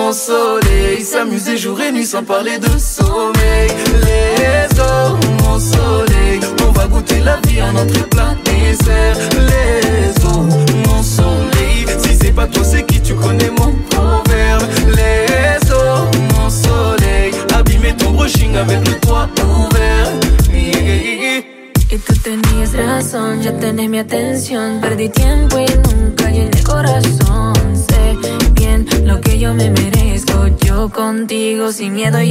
mon soleil. S'amuser jour et nuit sans parler de sommeil. Les eaux, mon soleil. On va goûter la vie en entrée plat dessert. Les eaux, mon soleil. Si c'est pas toi c'est qui, tu connais mon proverbe. Les eaux, mon soleil. Abîmer ton brushing avec le toit ouvert. Y tú tenías razón, ya tenés mi atención. Perdí tiempo y nunca llené el corazón. Sé bien lo que yo me merezco. Yo contigo sin miedo.